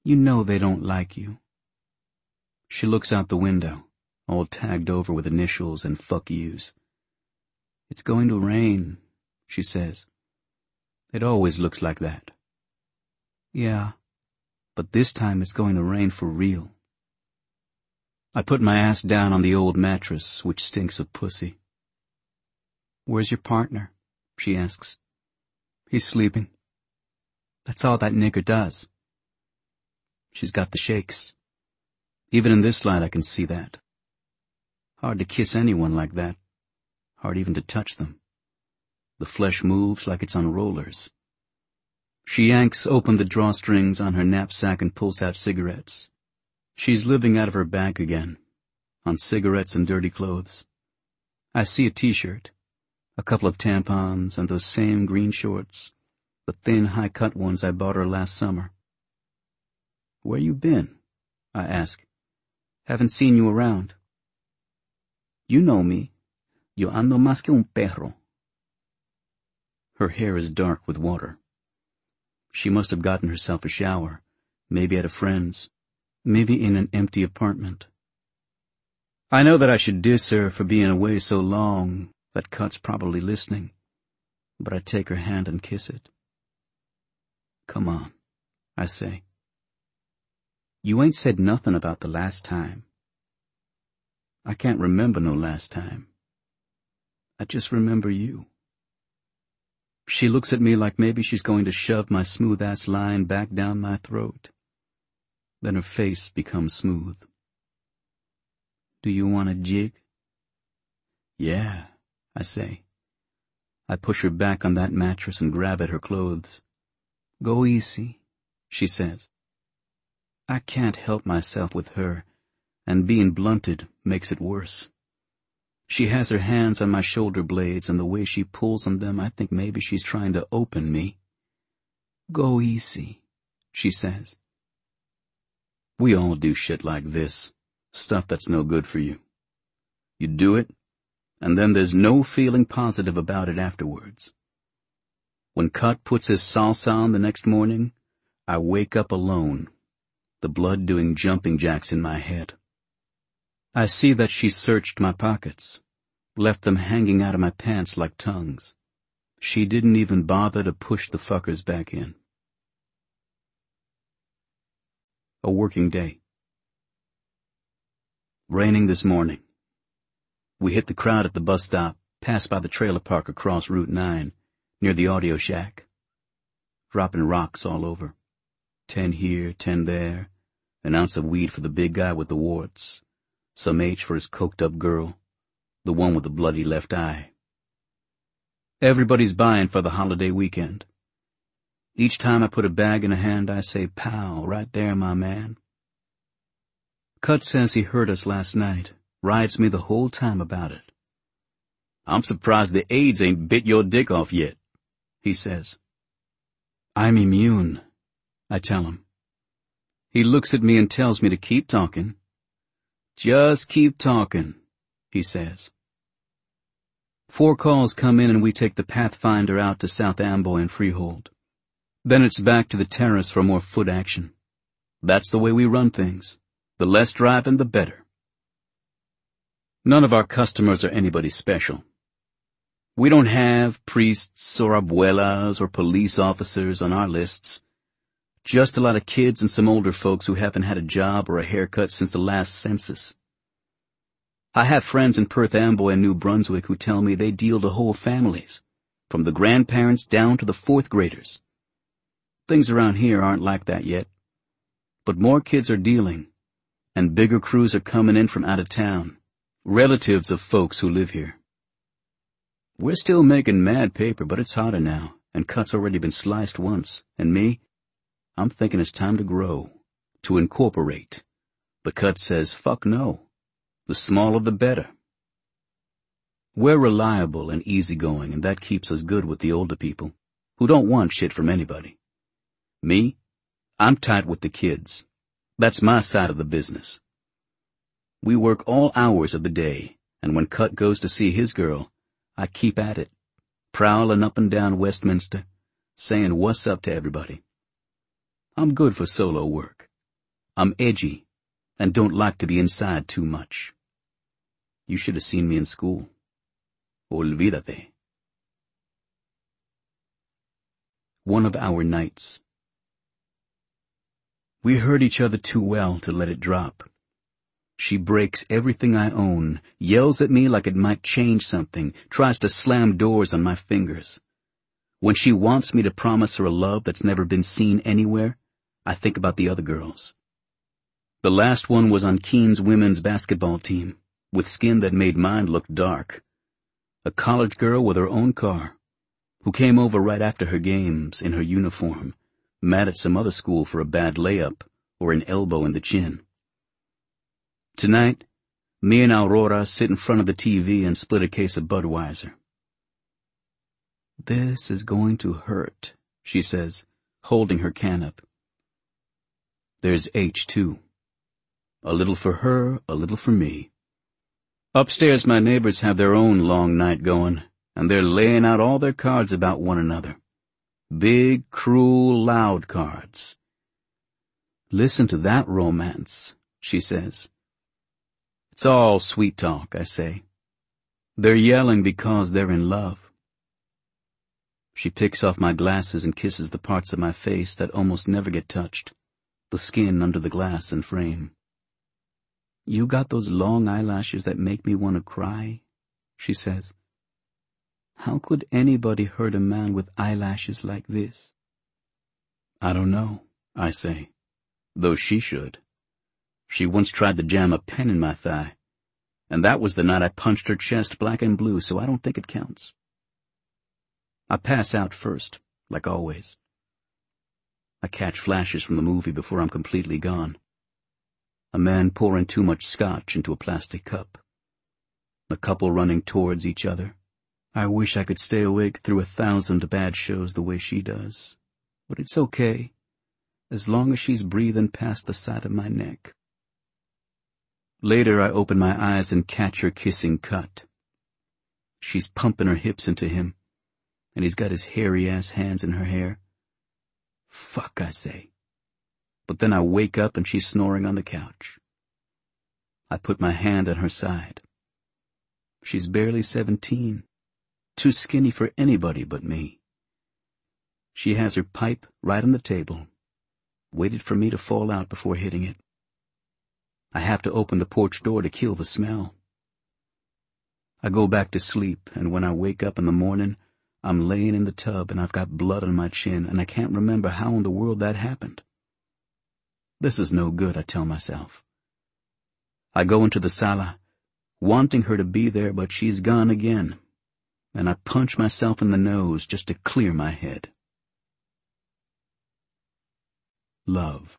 You know they don't like you. She looks out the window, all tagged over with initials and fuck yous. It's going to rain, she says. It always looks like that. Yeah, but this time it's going to rain for real. I put my ass down on the old mattress, which stinks of pussy. Where's your partner? She asks. He's sleeping. That's all that nigger does. She's got the shakes. Even in this light I can see that. Hard to kiss anyone like that. Hard even to touch them. The flesh moves like it's on rollers. She yanks open the drawstrings on her knapsack and pulls out cigarettes. She's living out of her bag again, on cigarettes and dirty clothes. I see a t-shirt, a couple of tampons, and those same green shorts, the thin, high-cut ones I bought her last summer. Where you been? I ask. Haven't seen you around. You know me. Yo ando más que un perro. Her hair is dark with water. She must have gotten herself a shower, maybe at a friend's, maybe in an empty apartment. I know that I should diss her for being away so long, that Cut's probably listening, but I take her hand and kiss it. Come on, I say. You ain't said nothing about the last time. I can't remember no last time. I just remember you. She looks at me like maybe she's going to shove my smooth-ass line back down my throat. Then her face becomes smooth. Do you want a jig? Yeah, I say. I push her back on that mattress and grab at her clothes. Go easy, she says. I can't help myself with her, and being blunted makes it worse. She has her hands on my shoulder blades, and the way she pulls on them, I think maybe she's trying to open me. Go easy, she says. We all do shit like this, stuff that's no good for you. You do it, and then there's no feeling positive about it afterwards. When Cut puts his salsa on the next morning, I wake up alone, the blood doing jumping jacks in my head. I see that she searched my pockets, left them hanging out of my pants like tongues. She didn't even bother to push the fuckers back in. A working day. Raining this morning. We hit the crowd at the bus stop, passed by the trailer park across Route 9, near the audio shack. Dropping rocks all over. 10 here, 10 there, an ounce of weed for the big guy with the warts, some H for his coked-up girl, the one with the bloody left eye. Everybody's buying for the holiday weekend. Each time I put a bag in a hand, I say, "Pow, right there, my man." Cut says he heard us last night, rides me the whole time about it. I'm surprised the AIDS ain't bit your dick off yet, he says. I'm immune, I tell him. He looks at me and tells me to keep talking. Just keep talking, he says. 4 calls come in and we take the Pathfinder out to South Amboy and Freehold. Then it's back to the terrace for more foot action. That's the way we run things. The less driving, the better. None of our customers are anybody special. We don't have priests or abuelas or police officers on our lists. Just a lot of kids and some older folks who haven't had a job or a haircut since the last census. I have friends in Perth Amboy and New Brunswick who tell me they deal to whole families, from the grandparents down to the 4th graders. Things around here aren't like that yet. But more kids are dealing, and bigger crews are coming in from out of town, relatives of folks who live here. We're still making mad paper, but it's hotter now, and Cut's already been sliced once, and me, I'm thinking it's time to grow, to incorporate. But Cut says, fuck no. The smaller the better. We're reliable and easygoing, and that keeps us good with the older people, who don't want shit from anybody. Me, I'm tight with the kids. That's my side of the business. We work all hours of the day, and when Cut goes to see his girl, I keep at it, prowling up and down Westminster, saying what's up to everybody. I'm good for solo work, I'm edgy and don't like to be inside too much. You should have seen me in school. Olvídate. One of our nights. We hurt each other too well to let it drop. She breaks everything I own, yells at me like it might change something, tries to slam doors on my fingers. When she wants me to promise her a love that's never been seen anywhere, I think about the other girls. The last one was on Keene's women's basketball team, with skin that made mine look dark. A college girl with her own car, who came over right after her games in her uniform, mad at some other school for a bad layup or an elbow in the chin. Tonight, me and Aurora sit in front of the TV and split a case of Budweiser. This is going to hurt, she says, holding her can up. There's H, too. A little for her, a little for me. Upstairs, my neighbors have their own long night going, and they're laying out all their cards about one another. Big, cruel, loud cards. Listen to that romance, she says. It's all sweet talk, I say. They're yelling because they're in love. She picks off my glasses and kisses the parts of my face that almost never get touched, the skin under the glass and frame. You got those long eyelashes that make me want to cry, she says. How could anybody hurt a man with eyelashes like this? I don't know, I say, though she should. She once tried to jam a pen in my thigh, and that was the night I punched her chest black and blue, so I don't think it counts. I pass out first, like always. I catch flashes from the movie before I'm completely gone. A man pouring too much scotch into a plastic cup. The couple running towards each other. I wish I could stay awake through 1,000 bad shows the way she does. But it's okay, as long as she's breathing past the side of my neck. Later I open my eyes and catch her kissing Cut. She's pumping her hips into him, and he's got his hairy-ass hands in her hair. Fuck, I say. But then I wake up and she's snoring on the couch. I put my hand on her side. She's barely 17, too skinny for anybody but me. She has her pipe right on the table, waited for me to fall out before hitting it. I have to open the porch door to kill the smell. I go back to sleep, and when I wake up in the morning, I'm laying in the tub and I've got blood on my chin, and I can't remember how in the world that happened. This is no good, I tell myself. I go into the sala, wanting her to be there, but she's gone again, and I punch myself in the nose just to clear my head. Love.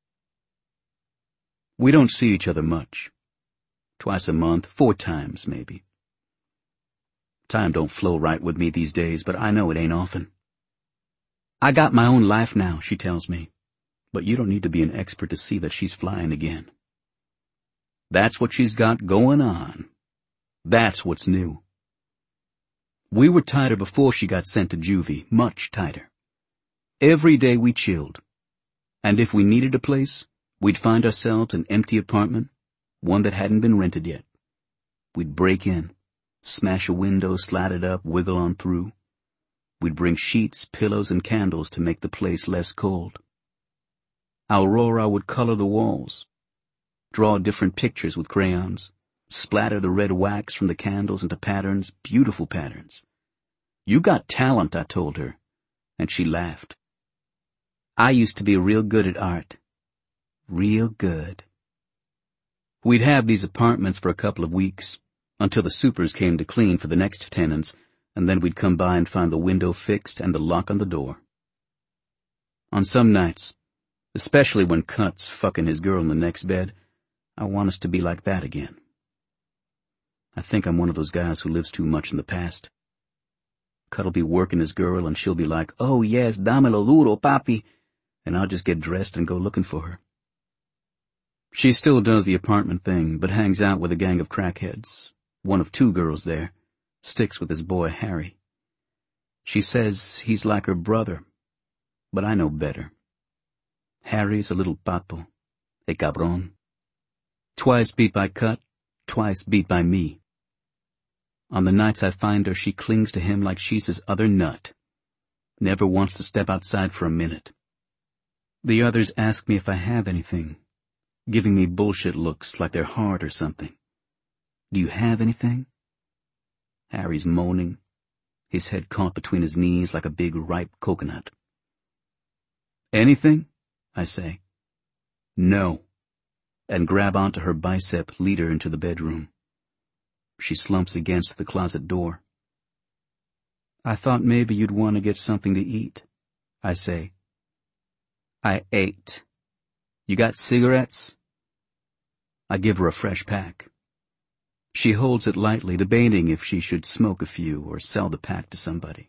We don't see each other much. Twice a month, 4 times maybe. Time don't flow right with me these days, but I know it ain't often. I got my own life now, she tells me, but you don't need to be an expert to see that she's flying again. That's what she's got going on. That's what's new. We were tighter before she got sent to juvie, much tighter. Every day we chilled. And if we needed a place, we'd find ourselves an empty apartment, one that hadn't been rented yet. We'd break in, smash a window, slide it up, wiggle on through. We'd bring sheets, pillows, and candles to make the place less cold. Aurora would color the walls, draw different pictures with crayons, splatter the red wax from the candles into patterns, beautiful patterns. You got talent, I told her, and she laughed. I used to be real good at art. Real good. We'd have these apartments for a couple of weeks, until the supers came to clean for the next tenants, and then we'd come by and find the window fixed and the lock on the door. On some nights, especially when Cut's fucking his girl in the next bed, I want us to be like that again. I think I'm one of those guys who lives too much in the past. Cut'll be working his girl and she'll be like, "Oh yes, dámelo duro, papi," and I'll just get dressed and go looking for her. She still does the apartment thing, but hangs out with a gang of crackheads. One of 2 girls there, sticks with his boy Harry. She says he's like her brother, but I know better. Harry's a little pato, Hey cabron. Twice beat by Cut, twice beat by me. On the nights I find her, she clings to him like she's his other nut. Never wants to step outside for a minute. The others ask me if I have anything, giving me bullshit looks like they're hard or something. Do you have anything? Harry's moaning, his head caught between his knees like a big ripe coconut. Anything? I say. No. And grab onto her bicep, lead her into the bedroom. She slumps against the closet door. I thought maybe you'd want to get something to eat, I say. I ate. You got cigarettes? I give her a fresh pack. She holds it lightly, debating if she should smoke a few or sell the pack to somebody.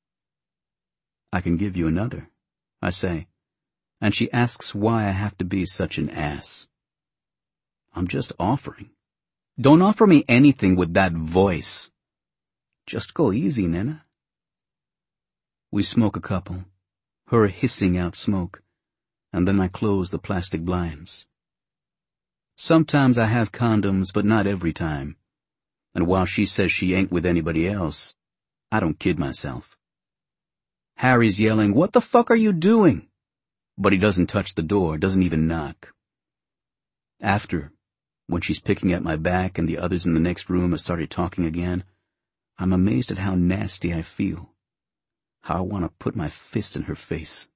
I can give you another, I say, and she asks why I have to be such an ass. I'm just offering. Don't offer me anything with that voice. Just go easy, Nena. We smoke a couple, her hissing out smoke, and then I close the plastic blinds. Sometimes I have condoms, but not every time. And while she says she ain't with anybody else, I don't kid myself. Harry's yelling, "What the fuck are you doing?" But he doesn't touch the door, doesn't even knock. After, when she's picking at my back and the others in the next room have started talking again, I'm amazed at how nasty I feel. How I want to put my fist in her face.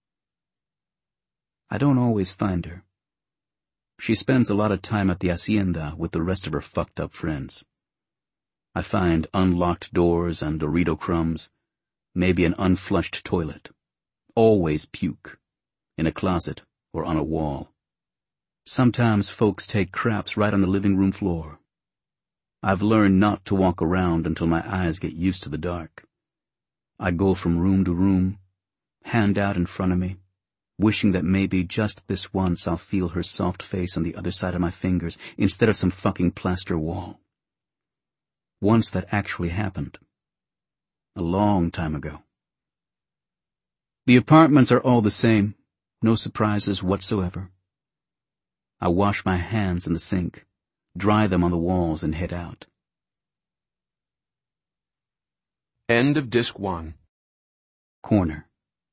I don't always find her. She spends a lot of time at the hacienda with the rest of her fucked up friends. I find unlocked doors and Dorito crumbs, maybe an unflushed toilet. Always puke, in a closet or on a wall. Sometimes folks take craps right on the living room floor. I've learned not to walk around until my eyes get used to the dark. I go from room to room, hand out in front of me, wishing that maybe just this once I'll feel her soft face on the other side of my fingers instead of some fucking plaster wall. Once that actually happened. A long time ago. The apartments are all the same, no surprises whatsoever. I wash my hands in the sink, dry them on the walls, and head out. End of Disc 1. Corner.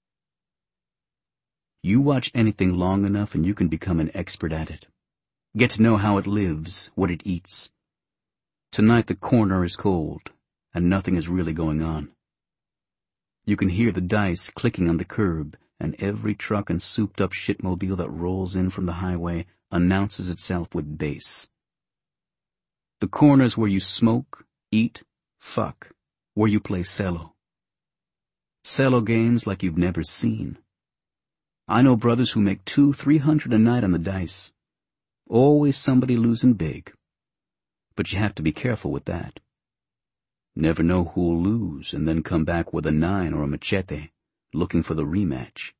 You watch anything long enough and you can become an expert at it. Get to know how it lives, what it eats. Tonight the corner is cold, and nothing is really going on. You can hear the dice clicking on the curb, and every truck and souped-up shitmobile that rolls in from the highway announces itself with bass. The corner's where you smoke, eat, fuck, where you play cello. Cello games like you've never seen. I know brothers who make $200-300 a night on the dice. Always somebody losing big. But you have to be careful with that. Never know who'll lose and then come back with a 9 or a machete, looking for the rematch.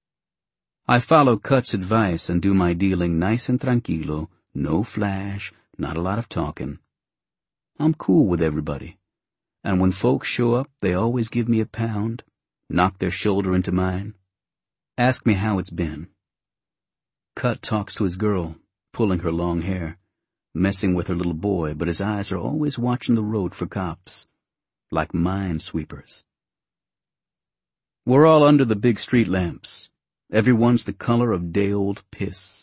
I follow Cut's advice and do my dealing nice and tranquilo, no flash, not a lot of talking. I'm cool with everybody, and when folks show up, they always give me a pound, knock their shoulder into mine, ask me how it's been. Cut talks to his girl, pulling her long hair, messing with her little boy, but his eyes are always watching the road for cops, like minesweepers. We're all under the big street lamps. Everyone's the color of day-old piss.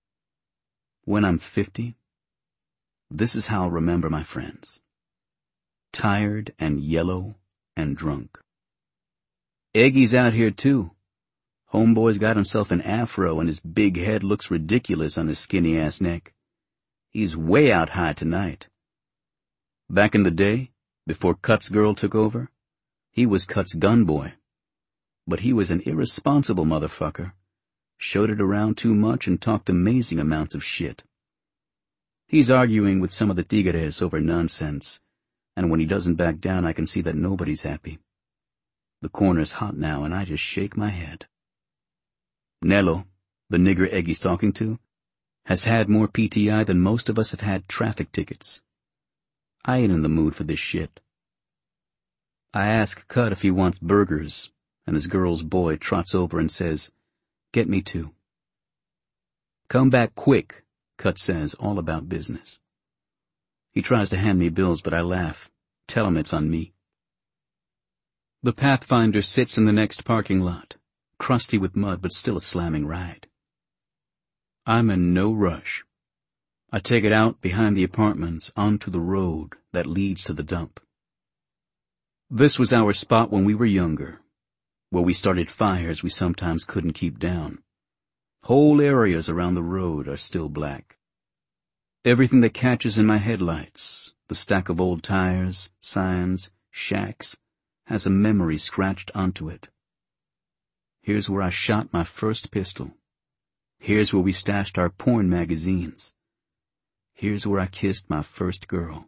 When I'm 50, this is how I'll remember my friends. Tired and yellow and drunk. Eggy's out here too. Homeboy's got himself an afro and his big head looks ridiculous on his skinny-ass neck. He's way out high tonight. Back in the day, before Cut's girl took over, he was Cut's gun boy. But he was an irresponsible motherfucker. Showed it around too much and talked amazing amounts of shit. He's arguing with some of the tigres over nonsense, and when he doesn't back down I can see that nobody's happy. The corner's hot now and I just shake my head. Nello, the nigger Eggy's talking to, has had more PTI than most of us have had traffic tickets. I ain't in the mood for this shit. I ask Cut if he wants burgers, and his girl's boy trots over and says, "Get me 2." Come back quick, Cut says, all about business. He tries to hand me bills, but I laugh. Tell him it's on me. The Pathfinder sits in the next parking lot, crusty with mud, but still a slamming ride. I'm in no rush. I take it out behind the apartments onto the road that leads to the dump. This was our spot when we were younger, where we started fires we sometimes couldn't keep down. Whole areas around the road are still black. Everything that catches in my headlights, the stack of old tires, signs, shacks, has a memory scratched onto it. Here's where I shot my first pistol. Here's where we stashed our porn magazines. Here's where I kissed my first girl.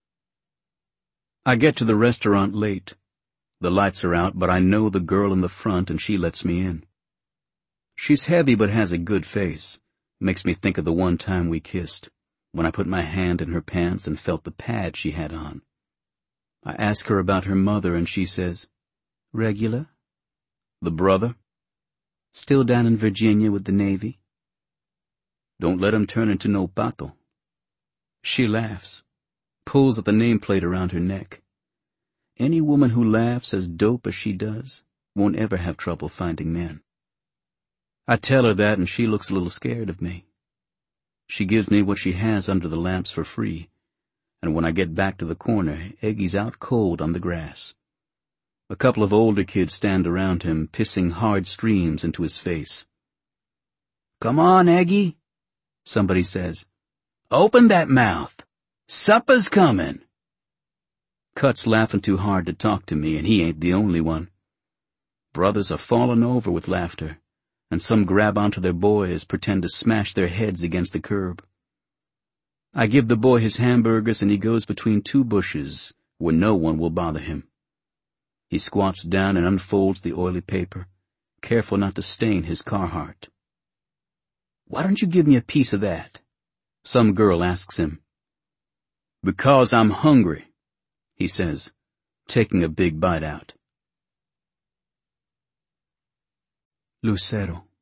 I get to the restaurant late. The lights are out, but I know the girl in the front and she lets me in. She's heavy but has a good face. Makes me think of the one time we kissed, when I put my hand in her pants and felt the pad she had on. I ask her about her mother and she says, "Regular?" The brother? "Still down in Virginia with the Navy?" "Don't let him turn into no pato." She laughs, pulls at the nameplate around her neck. Any woman who laughs as dope as she does won't ever have trouble finding men. I tell her that and she looks a little scared of me. She gives me what she has under the lamps for free, and when I get back to the corner, Eggy's out cold on the grass. A couple of older kids stand around him, pissing hard streams into his face. "Come on, Eggy," somebody says. "Open that mouth. Supper's coming." Cut's laughing too hard to talk to me, and he ain't the only one. Brothers are falling over with laughter, and some grab onto their boys, pretend to smash their heads against the curb. I give the boy his hamburgers and he goes between two bushes where no one will bother him. He squats down and unfolds the oily paper, careful not to stain his Carhartt. "Why don't you give me a piece of that?" some girl asks him. "Because I'm hungry," he says, taking a big bite out. Lucero.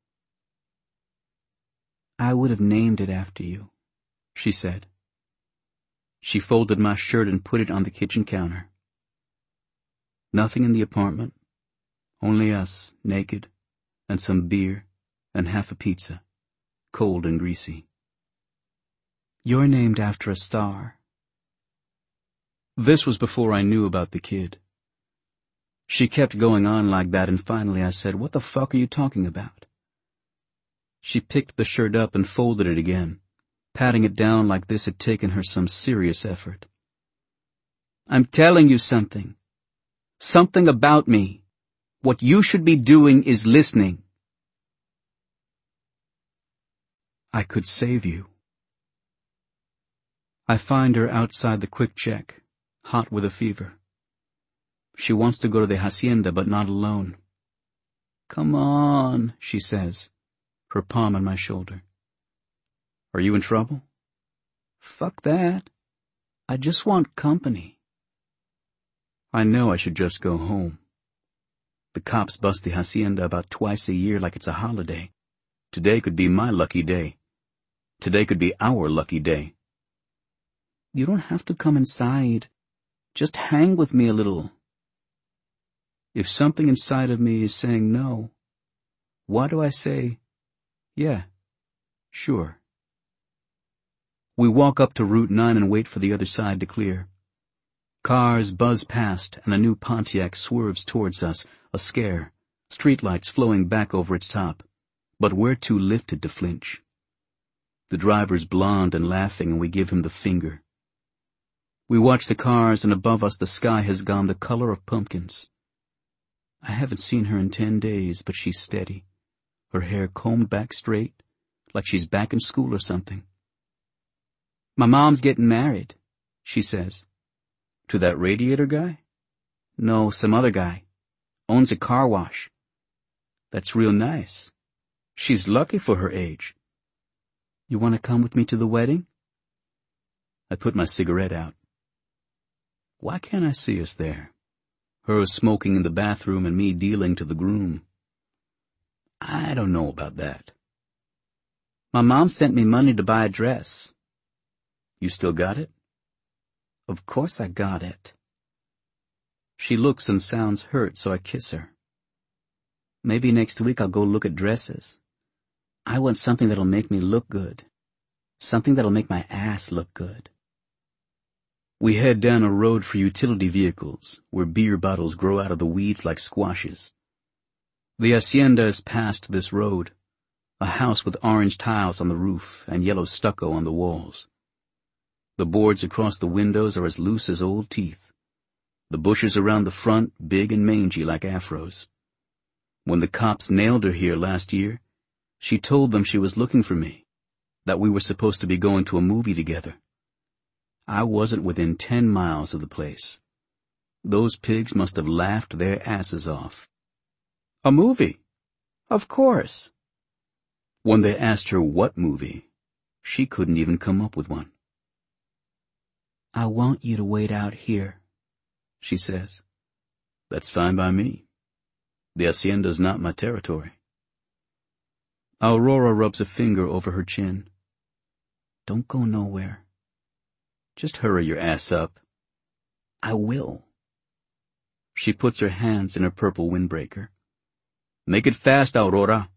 "I would have named it after you," she said. She folded my shirt and put it on the kitchen counter. Nothing in the apartment, only us, naked, and some beer, and half a pizza, cold and greasy. "You're named after a star." This was before I knew about the kid. She kept going on like that, and finally I said, "What the fuck are you talking about?" She picked the shirt up and folded it again, patting it down like this had taken her some serious effort. "I'm telling you something. Something about me. What you should be doing is listening." I could save you. I find her outside the Quick Check, hot with a fever. She wants to go to the hacienda, but not alone. "Come on," she says, her palm on my shoulder. "Are you in trouble?" "Fuck that. I just want company." I know I should just go home. The cops bust the hacienda about twice a year like it's a holiday. Today could be my lucky day. Today could be our lucky day. "You don't have to come inside. Just hang with me a little." If something inside of me is saying no, why do I say, "Yeah, sure"? We walk up to Route 9 and wait for the other side to clear. Cars buzz past and a new Pontiac swerves towards us, a scare, streetlights flowing back over its top, but we're too lifted to flinch. The driver's blonde and laughing, and we give him the finger. We watch the cars, and above us the sky has gone the color of pumpkins. I haven't seen her in 10 days, but she's steady, her hair combed back straight, like she's back in school or something. "My mom's getting married," she says. "To that radiator guy?" "No, some other guy. Owns a car wash." "That's real nice. She's lucky for her age." "You want to come with me to the wedding?" I put my cigarette out. Why can't I see us there? Her smoking in the bathroom and me dealing to the groom. I don't know about that. My mom sent me money to buy a dress. You still got it? Of course I got it. She looks and sounds hurt, so I kiss her. Maybe next week I'll go look at dresses. I want something that'll make me look good. Something that'll make my ass look good. We head down a road for utility vehicles, where beer bottles grow out of the weeds like squashes. The hacienda is past this road, a house with orange tiles on the roof and yellow stucco on the walls. The boards across the windows are as loose as old teeth. The bushes around the front big and mangy like afros. When the cops nailed her here last year, she told them she was looking for me, that we were supposed to be going to a movie together. I wasn't within 10 miles of the place. Those pigs must have laughed their asses off. A movie? Of course. When they asked her what movie, she couldn't even come up with one. I want you to wait out here, she says. That's fine by me. The hacienda's not my territory. Aurora rubs a finger over her chin. Don't go nowhere. Just hurry your ass up. I will. She puts her hands in her purple windbreaker. Make it fast, Aurora.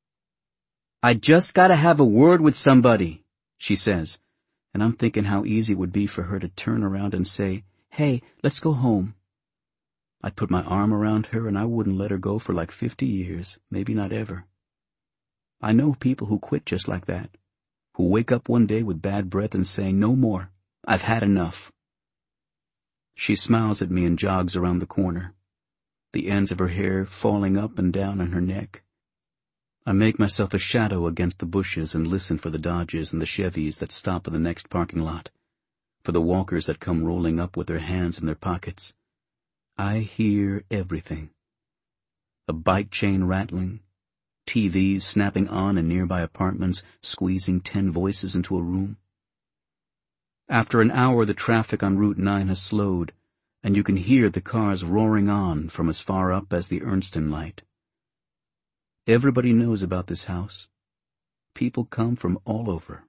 I just gotta have a word with somebody, she says, and I'm thinking how easy it would be for her to turn around and say, hey, let's go home. I'd put my arm around her and I wouldn't let her go for like 50 years, maybe not ever. I know people who quit just like that, who wake up one day with bad breath and say, no more, I've had enough. She smiles at me and jogs around the corner, the ends of her hair falling up and down on her neck. I make myself a shadow against the bushes and listen for the Dodges and the Chevys that stop in the next parking lot, for the walkers that come rolling up with their hands in their pockets. I hear everything. A bike chain rattling, TVs snapping on in nearby apartments, squeezing 10 voices into a room. After an hour, the traffic on Route 9 has slowed, and you can hear the cars roaring on from as far up as the Ernston light. Everybody knows about this house. People come from all over.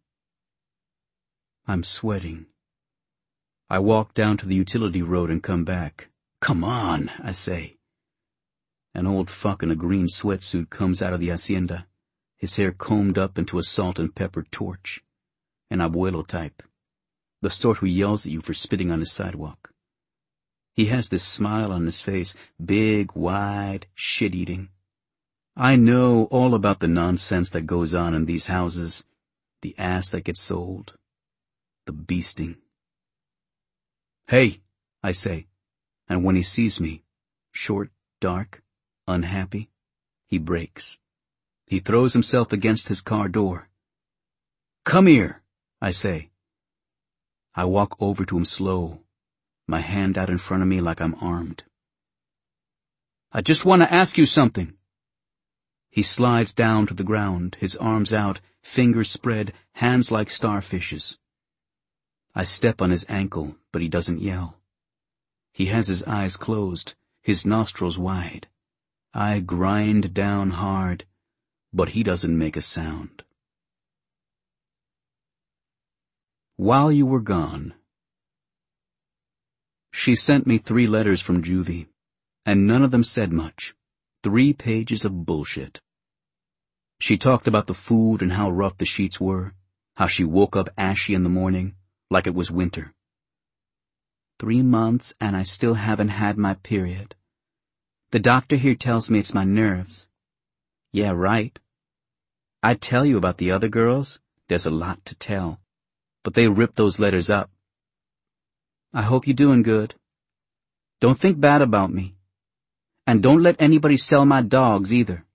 I'm sweating. I walk down to the utility road and come back. Come on, I say. An old fuck in a green sweatsuit comes out of the hacienda, his hair combed up into a salt and pepper torch. An abuelo type, the sort who yells at you for spitting on his sidewalk. He has this smile on his face, big, wide, shit-eating. I know all about the nonsense that goes on in these houses, the ass that gets sold, the beasting. Hey, I say, and when he sees me, short, dark, unhappy, he breaks. He throws himself against his car door. Come here, I say. I walk over to him slow, my hand out in front of me like I'm armed. I just want to ask you something. He slides down to the ground, his arms out, fingers spread, hands like starfishes. I step on his ankle, but he doesn't yell. He has his eyes closed, his nostrils wide. I grind down hard, but he doesn't make a sound. While you were gone. She sent me 3 letters from Juvie, and none of them said much. 3 pages of bullshit. She talked about the food and how rough the sheets were, how she woke up ashy in the morning, like it was winter. 3 months and I still haven't had my period. The doctor here tells me it's my nerves. Yeah, right. I'd tell you about the other girls. There's a lot to tell. But they ripped those letters up. I hope you're doing good. Don't think bad about me. And don't let anybody sell my dogs either.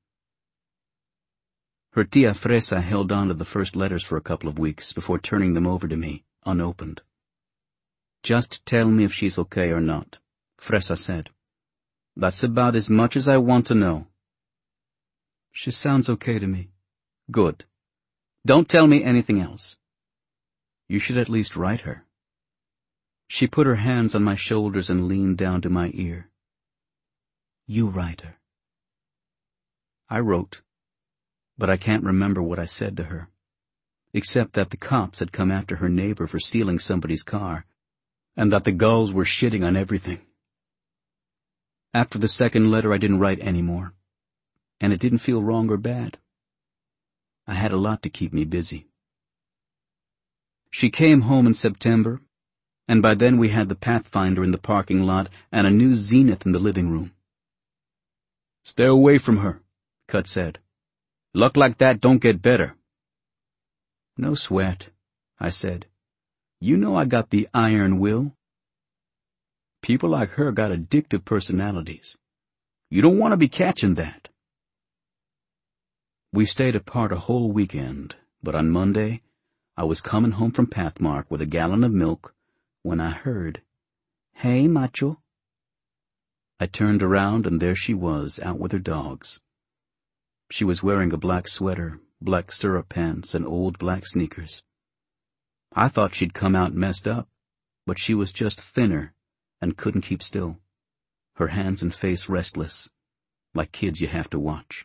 Her tia Fresa held on to the first letters for a couple of weeks before turning them over to me, unopened. Just tell me if she's okay or not, Fresa said. That's about as much as I want to know. She sounds okay to me. Good. Don't tell me anything else. You should at least write her. She put her hands on my shoulders and leaned down to my ear. You write her. I wrote, but I can't remember what I said to her. except that the cops had come after her neighbor for stealing somebody's car, and that the gulls were shitting on everything. After the second letter, I didn't write anymore, and it didn't feel wrong or bad. I had a lot to keep me busy. She came home in September, and by then we had the Pathfinder in the parking lot and a new Zenith in the living room. "Stay away from her," Cut said. "Luck like that don't get better." "No sweat," I said. "You know I got the iron will." "People like her got addictive personalities. You don't want to be catching that." We stayed apart a whole weekend, but on Monday, I was coming home from Pathmark with a gallon of milk when I heard, "Hey, macho." I turned around and there she was, out with her dogs. She was wearing a black sweater, black stirrup pants, and old black sneakers. I thought she'd come out messed up, but she was just thinner and couldn't keep still, her hands and face restless, like kids you have to watch.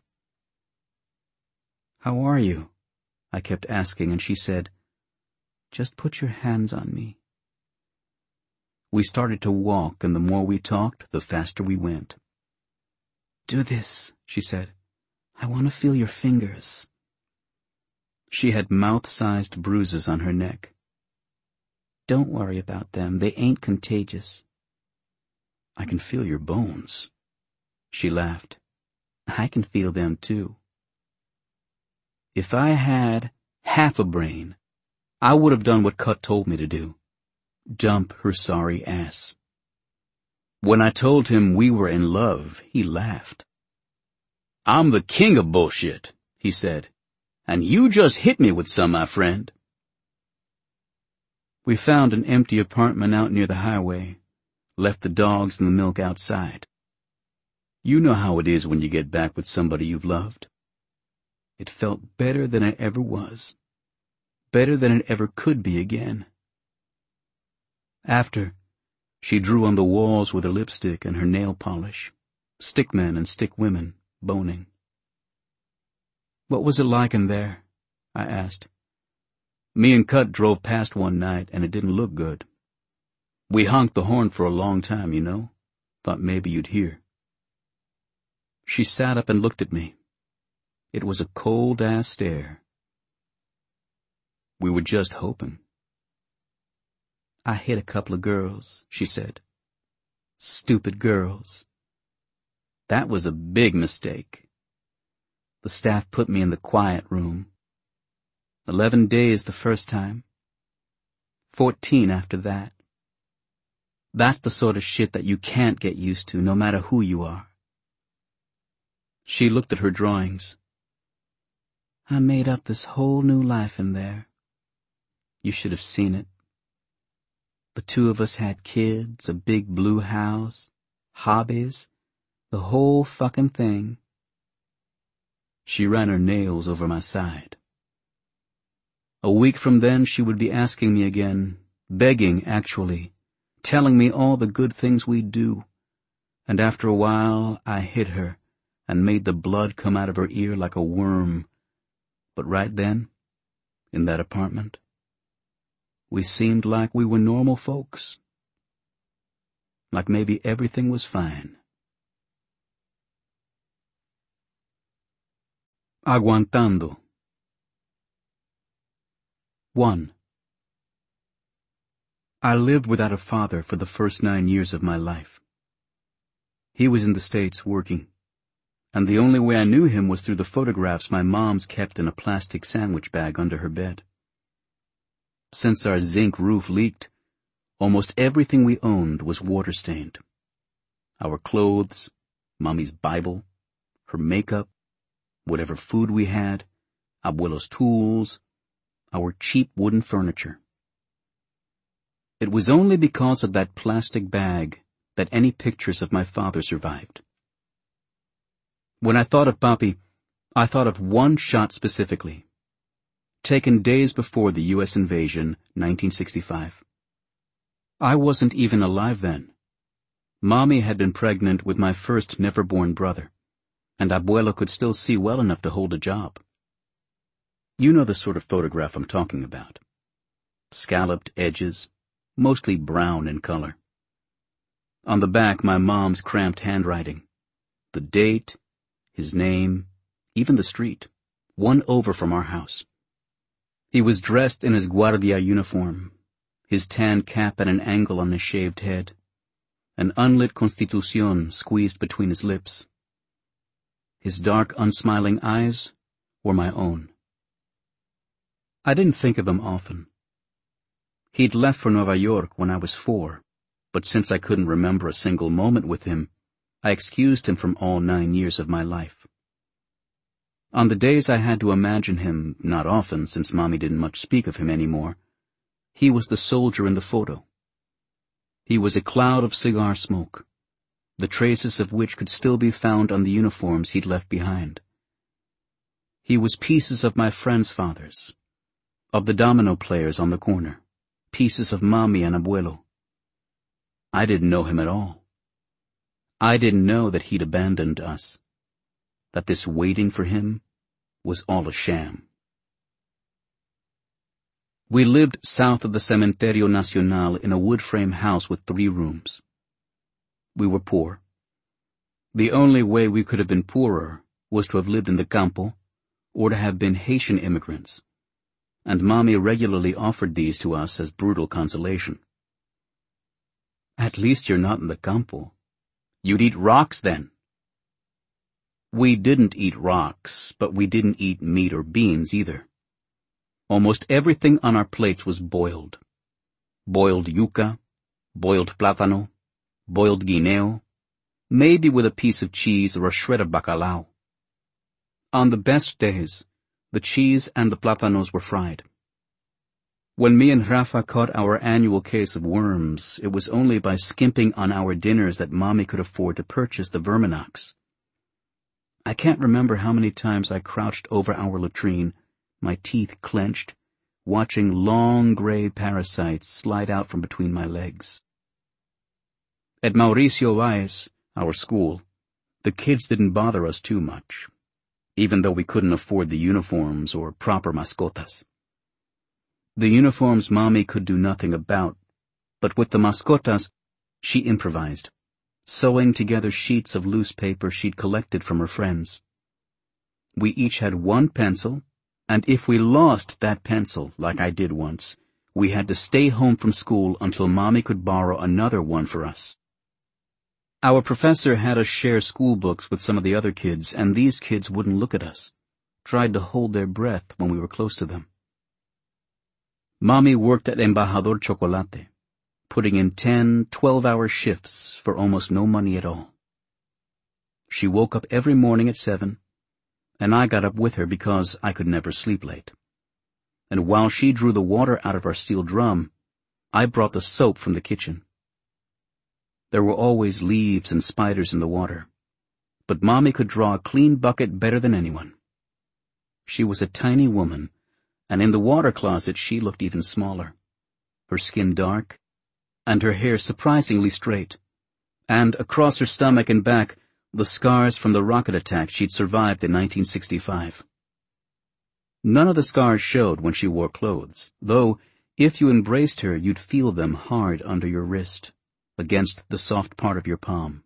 "How are you?" I kept asking, and she said, "Just put your hands on me." We started to walk, and the more we talked, the faster we went. "Do this," she said. "I want to feel your fingers." She had mouth-sized bruises on her neck. "Don't worry about them. They ain't contagious." "I can feel your bones." She laughed. "I can feel them too." If I had half a brain, I would have done what Cut told me to do. Dump her sorry ass. When I told him we were in love, he laughed. "I'm the king of bullshit," he said, "and you just hit me with some, my friend." We found an empty apartment out near the highway, left the dogs and the milk outside. You know how it is when you get back with somebody you've loved. It felt better than it ever was, better than it ever could be again. After, she drew on the walls with her lipstick and her nail polish, stickmen and stickwomen boning. "What was it like in there?" I asked. "Me and Cut drove past one night, and it didn't look good. We honked the horn for a long time, you know. Thought maybe you'd hear." She sat up and looked at me. It was a cold-ass stare. "We were just hoping." "I hit a couple of girls," she said. "Stupid girls. That was a big mistake. The staff put me in the quiet room. 11 days the first time. 14 after that. That's the sort of shit that you can't get used to, no matter who you are." She looked at her drawings. "I made up this whole new life in there. You should have seen it. The two of us had kids, a big blue house, hobbies, the whole fucking thing." She ran her nails over my side. A week from then she would be asking me again, begging actually, telling me all the good things we'd do, and after a while I hit her and made the blood come out of her ear like a worm. But right then, in that apartment, we seemed like we were normal folks. Like maybe everything was fine. Aguantando. 1. I lived without a father for the first 9 years of my life. He was in the States working, and the only way I knew him was through the photographs my mom's kept in a plastic sandwich bag under her bed. Since our zinc roof leaked, almost everything we owned was water-stained. Our clothes, Mommy's Bible, her makeup, whatever food we had, Abuelo's tools, our cheap wooden furniture. It was only because of that plastic bag that any pictures of my father survived. When I thought of Papi, I thought of one shot specifically, taken days before the U.S. invasion, 1965. I wasn't even alive then. Mommy had been pregnant with my first never-born brother, and Abuelo could still see well enough to hold a job. You know the sort of photograph I'm talking about. Scalloped edges, mostly brown in color. On the back, my mom's cramped handwriting. The date, his name, even the street, one over from our house. He was dressed in his Guardia uniform, his tan cap at an angle on his shaved head, an unlit Constitucion squeezed between his lips. His dark, unsmiling eyes were my own. I didn't think of him often. He'd left for Nueva York when I was 4, but since I couldn't remember a single moment with him, I excused him from all 9 years of my life. On the days I had to imagine him, not often since Mommy didn't much speak of him anymore, he was the soldier in the photo. He was a cloud of cigar smoke, the traces of which could still be found on the uniforms he'd left behind. He was pieces of my friends' fathers, of the domino players on the corner, pieces of Mommy and Abuelo. I didn't know him at all. I didn't know that he'd abandoned us, that this waiting for him was all a sham. We lived south of the Cementerio Nacional in a wood-frame house with 3 rooms. We were poor. The only way we could have been poorer was to have lived in the campo or to have been Haitian immigrants, and Mommy regularly offered these to us as brutal consolation. At least you're not in the campo. You'd eat rocks then. We didn't eat rocks, but we didn't eat meat or beans either. Almost everything on our plates was boiled. Boiled yuca, boiled plátano, boiled guineo, maybe with a piece of cheese or a shred of bacalao. On the best days, the cheese and the plátanos were fried. When me and Rafa caught our annual case of worms, it was only by skimping on our dinners that Mommy could afford to purchase the Verminox. I can't remember how many times I crouched over our latrine, my teeth clenched, watching long gray parasites slide out from between my legs. At Mauricio Valles, our school, the kids didn't bother us too much, even though we couldn't afford the uniforms or proper mascotas. The uniforms Mommy could do nothing about, but with the mascotas, she improvised, sewing together sheets of loose paper she'd collected from her friends. We each had 1 pencil, and if we lost that pencil, like I did once, we had to stay home from school until Mommy could borrow another one for us. Our professor had us share school books with some of the other kids, and these kids wouldn't look at us, tried to hold their breath when we were close to them. Mommy worked at Embajador Chocolate, putting in 10, 12-hour shifts for almost no money at all. She woke up every morning at 7, and I got up with her because I could never sleep late. And while she drew the water out of our steel drum, I brought the soap from the kitchen. There were always leaves and spiders in the water, but Mommy could draw a clean bucket better than anyone. She was a tiny woman, and in the water closet she looked even smaller, her skin dark, and her hair surprisingly straight, and across her stomach and back the scars from the rocket attack she'd survived in 1965. None of the scars showed when she wore clothes, though if you embraced her you'd feel them hard under your wrist, against the soft part of your palm.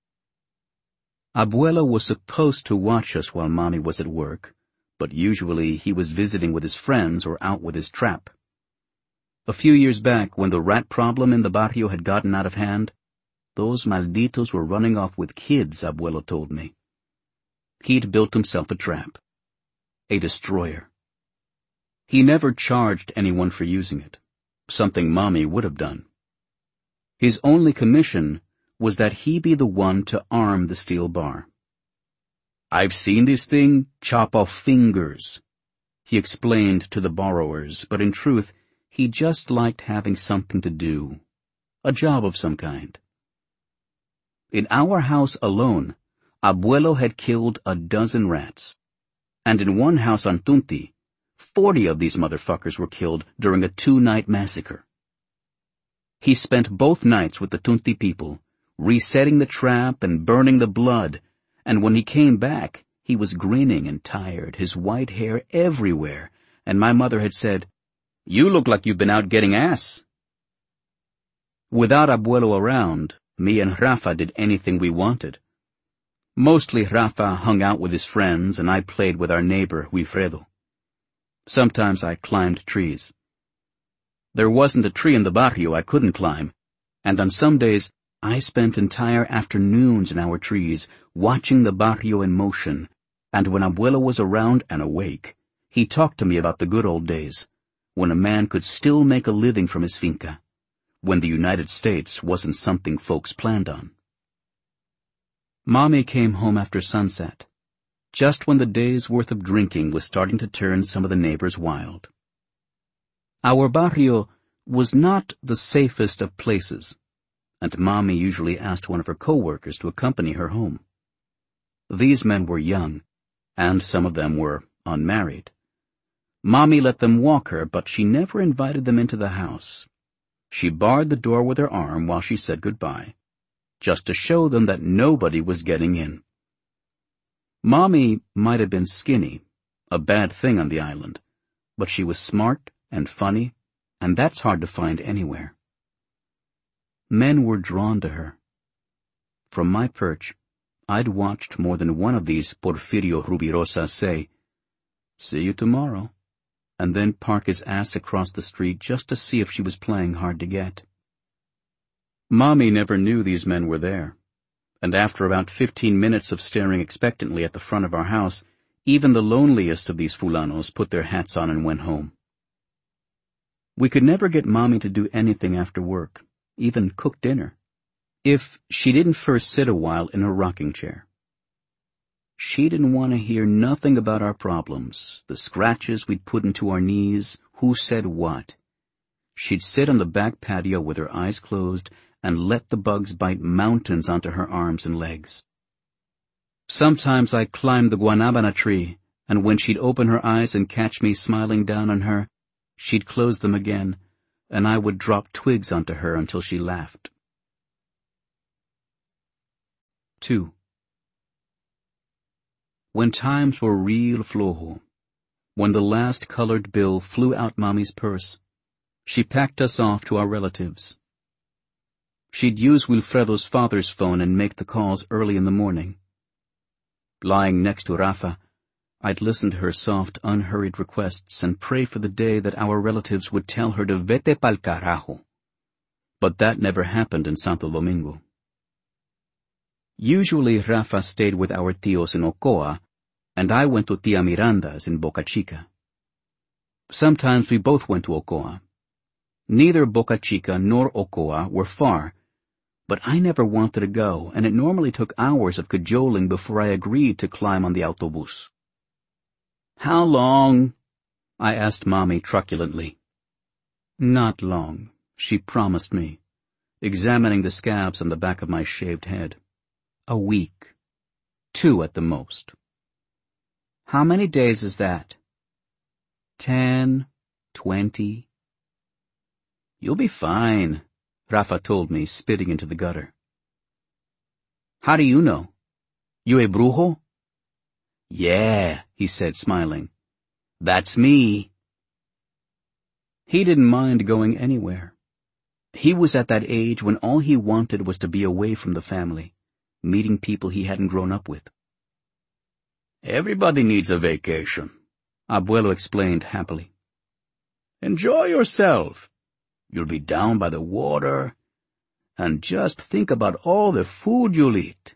Abuelo was supposed to watch us while Mommy was at work, but usually he was visiting with his friends or out with his trap. A few years back, when the rat problem in the barrio had gotten out of hand, those malditos were running off with kids, Abuelo told me. He'd built himself a trap. A destroyer. He never charged anyone for using it, something Mommy would have done. His only commission was that he be the one to arm the steel bar. "I've seen this thing chop off fingers," he explained to the borrowers, but in truth, he just liked having something to do, a job of some kind. In our house alone, Abuelo had killed 12 rats, and in one house on Tunti, 40 of these motherfuckers were killed during a 2-night massacre. He spent both nights with the Tunti people, resetting the trap and burning the blood, and when he came back, he was grinning and tired, his white hair everywhere, and my mother had said, "You look like you've been out getting ass." Without Abuelo around, me and Rafa did anything we wanted. Mostly Rafa hung out with his friends and I played with our neighbor, Wilfredo. Sometimes I climbed trees. There wasn't a tree in the barrio I couldn't climb, and on some days I spent entire afternoons in our trees, watching the barrio in motion, and when Abuelo was around and awake, he talked to me about the good old days, when a man could still make a living from his finca, when the United States wasn't something folks planned on. Mommy came home after sunset, just when the day's worth of drinking was starting to turn some of the neighbors wild. Our barrio was not the safest of places, and Mommy usually asked one of her co-workers to accompany her home. These men were young, and some of them were unmarried. Mommy let them walk her, but she never invited them into the house. She barred the door with her arm while she said goodbye, just to show them that nobody was getting in. Mommy might have been skinny, a bad thing on the island, but she was smart and funny, and that's hard to find anywhere. Men were drawn to her. From my perch, I'd watched more than one of these Porfirio Rubirosa say, "See you tomorrow," and then park his ass across the street just to see if she was playing hard to get. Mommy never knew these men were there, and after about 15 minutes of staring expectantly at the front of our house, even the loneliest of these fulanos put their hats on and went home. We could never get Mommy to do anything after work, even cook dinner, if she didn't first sit a while in her rocking chair. She didn't want to hear nothing about our problems, the scratches we'd put into our knees, who said what. She'd sit on the back patio with her eyes closed and let the bugs bite mountains onto her arms and legs. Sometimes I climbed the guanabana tree, and when she'd open her eyes and catch me smiling down on her, she'd close them again, and I would drop twigs onto her until she laughed. 2. When times were real flojo, when the last colored bill flew out Mommy's purse, she packed us off to our relatives. She'd use Wilfredo's father's phone and make the calls early in the morning. Lying next to Rafa, I'd listen to her soft, unhurried requests and pray for the day that our relatives would tell her to vete pa'l carajo. But that never happened in Santo Domingo. Usually Rafa stayed with our tios in Ocoa, and I went to Tia Miranda's in Boca Chica. Sometimes we both went to Ocoa. Neither Boca Chica nor Ocoa were far, but I never wanted to go, and it normally took hours of cajoling before I agreed to climb on the autobus. "How long?" I asked Mommy truculently. "Not long," she promised me, examining the scabs on the back of my shaved head. "A week. 2 at the most." "How many days is that?" 10, 20. "You'll be fine," Rafa told me, spitting into the gutter. "How do you know? You a brujo?" "Yeah," he said, smiling. "That's me." He didn't mind going anywhere. He was at that age when all he wanted was to be away from the family, meeting people he hadn't grown up with. "Everybody needs a vacation," Abuelo explained happily. "Enjoy yourself. You'll be down by the water, and just think about all the food you'll eat."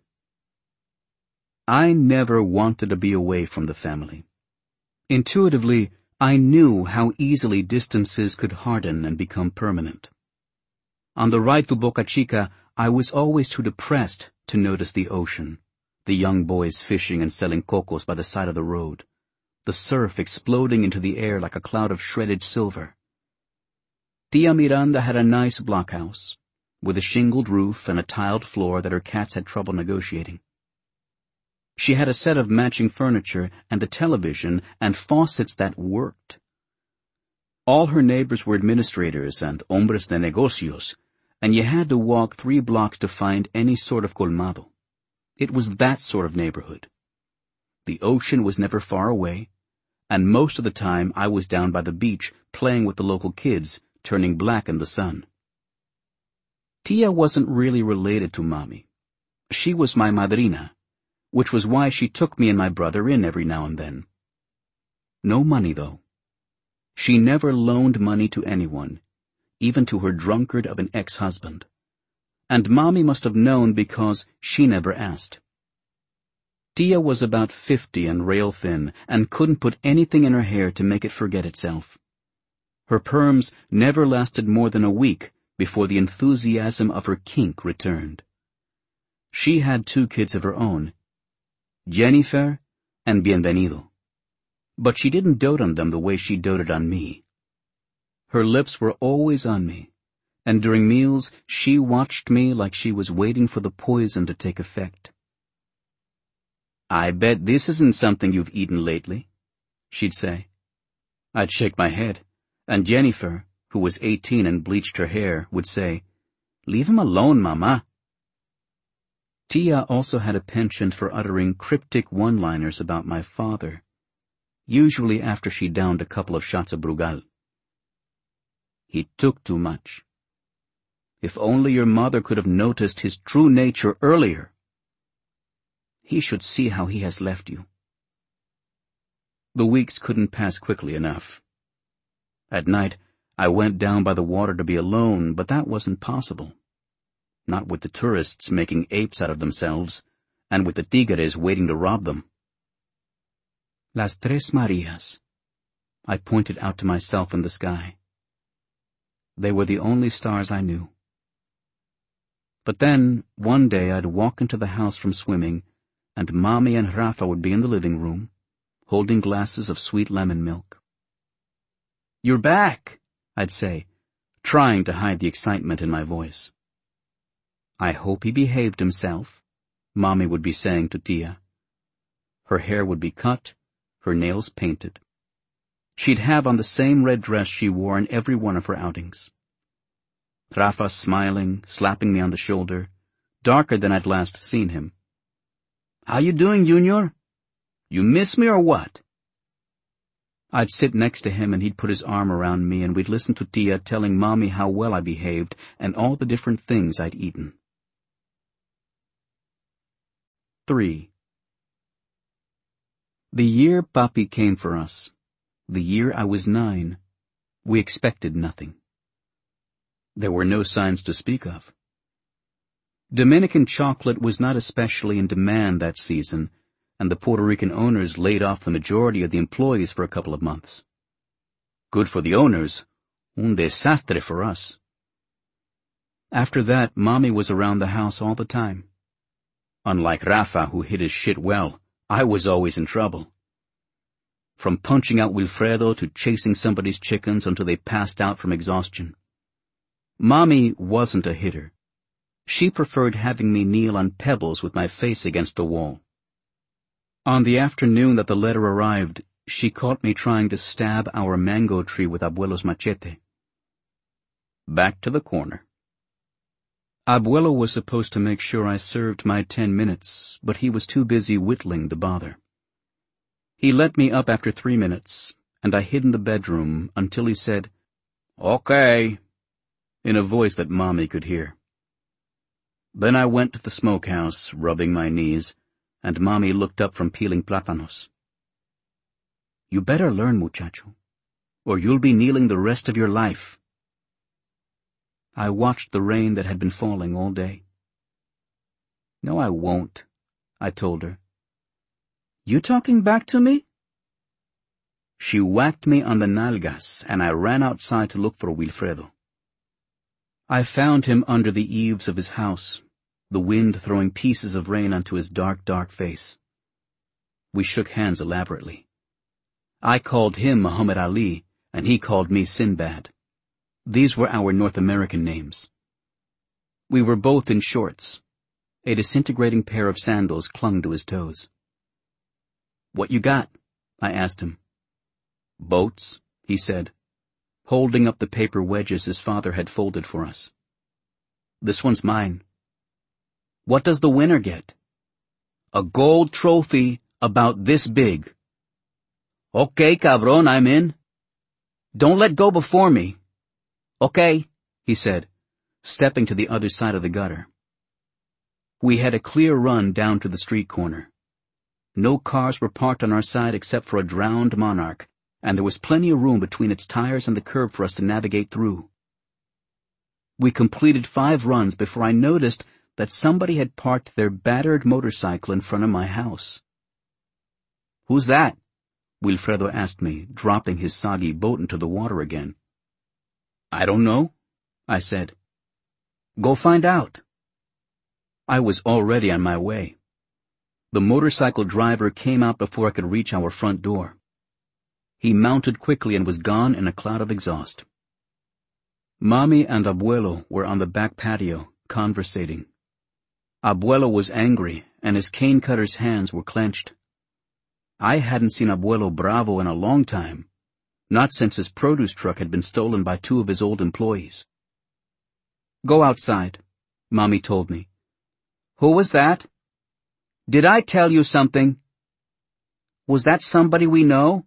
I never wanted to be away from the family. Intuitively, I knew how easily distances could harden and become permanent. On the ride to Boca Chica, I was always too depressed to notice the ocean, the young boys fishing and selling cocos by the side of the road, the surf exploding into the air like a cloud of shredded silver. Tia Miranda had a nice blockhouse, with a shingled roof and a tiled floor that her cats had trouble negotiating. She had a set of matching furniture and a television and faucets that worked. All her neighbors were administrators and hombres de negocios, and you had to walk 3 blocks to find any sort of colmado. It was that sort of neighborhood. The ocean was never far away, and most of the time I was down by the beach playing with the local kids, turning black in the sun. Tia wasn't really related to Mommy. She was my madrina, which was why she took me and my brother in every now and then. No money, though. She never loaned money to anyone, even to her drunkard of an ex-husband. And Mommy must have known because she never asked. Tia was about 50 and rail-thin and couldn't put anything in her hair to make it forget itself. Her perms never lasted more than a week before the enthusiasm of her kink returned. She had 2 kids of her own, Jennifer and Bienvenido. But she didn't dote on them the way she doted on me. Her lips were always on me, and during meals she watched me like she was waiting for the poison to take effect. "I bet this isn't something you've eaten lately," she'd say. I'd shake my head, and Jennifer, who was 18 and bleached her hair, would say, "Leave him alone, Mama." Tia also had a penchant for uttering cryptic one-liners about my father, usually after she downed a couple of shots of Brugal. "He took too much. If only your mother could have noticed his true nature earlier. He should see how he has left you." The weeks couldn't pass quickly enough. At night, I went down by the water to be alone, but that wasn't possible. Not with the tourists making apes out of themselves, and with the tigres waiting to rob them. Las Tres Marias. I pointed out to myself in the sky. They were the only stars I knew. But then, one day I'd walk into the house from swimming, and Mommy and Rafa would be in the living room, holding glasses of sweet lemon milk. "You're back," I'd say, trying to hide the excitement in my voice. "I hope he behaved himself," Mommy would be saying to Tia. Her hair would be cut, her nails painted. She'd have on the same red dress she wore in every one of her outings. Rafa smiling, slapping me on the shoulder, darker than I'd last seen him. "How you doing, Junior? You miss me or what?" I'd sit next to him and he'd put his arm around me and we'd listen to Tia telling Mommy how well I behaved and all the different things I'd eaten. 3. The year Papi came for us, the year I was 9, we expected nothing. There were no signs to speak of. Dominican chocolate was not especially in demand that season, and the Puerto Rican owners laid off the majority of the employees for a couple of months. Good for the owners, un desastre for us. After that, Mommy was around the house all the time. Unlike Rafa, who hid his shit well, I was always in trouble. From punching out Wilfredo to chasing somebody's chickens until they passed out from exhaustion. Mommy wasn't a hitter. She preferred having me kneel on pebbles with my face against the wall. On the afternoon that the letter arrived, she caught me trying to stab our mango tree with Abuelo's machete. Back to the corner. Abuelo was supposed to make sure I served my 10 minutes, but he was too busy whittling to bother. He let me up after 3 minutes, and I hid in the bedroom until he said, "Okay," in a voice that Mommy could hear. Then I went to the smokehouse, rubbing my knees, and Mommy looked up from peeling plátanos. "You better learn, muchacho, or you'll be kneeling the rest of your life." I watched the rain that had been falling all day. "No, I won't," I told her. "You talking back to me?" She whacked me on the nalgas, and I ran outside to look for Wilfredo. I found him under the eaves of his house, the wind throwing pieces of rain onto his dark, dark face. We shook hands elaborately. I called him Muhammad Ali, and he called me Sinbad. These were our North American names. We were both in shorts. A disintegrating pair of sandals clung to his toes. "What you got?" I asked him. "Boats," he said, holding up the paper wedges his father had folded for us. "This one's mine." "What does the winner get?" "A gold trophy about this big." Okay, cabron, I'm in. Don't let go before me. Okay, he said, stepping to the other side of the gutter. We had a clear run down to the street corner. No cars were parked on our side except for a drowned Monarch, and there was plenty of room between its tires and the curb for us to navigate through. We completed 5 runs before I noticed that somebody had parked their battered motorcycle in front of my house. "Who's that?" Wilfredo asked me, dropping his soggy boat into the water again. "I don't know," I said. "Go find out." I was already on my way. The motorcycle driver came out before I could reach our front door. He mounted quickly and was gone in a cloud of exhaust. Mommy and Abuelo were on the back patio, conversating. Abuelo was angry, and his cane-cutter's hands were clenched. I hadn't seen Abuelo bravo in a long time, not since his produce truck had been stolen by 2 of his old employees. "Go outside," Mommy told me. "Who was that? Did I tell you something? Was that somebody we know?"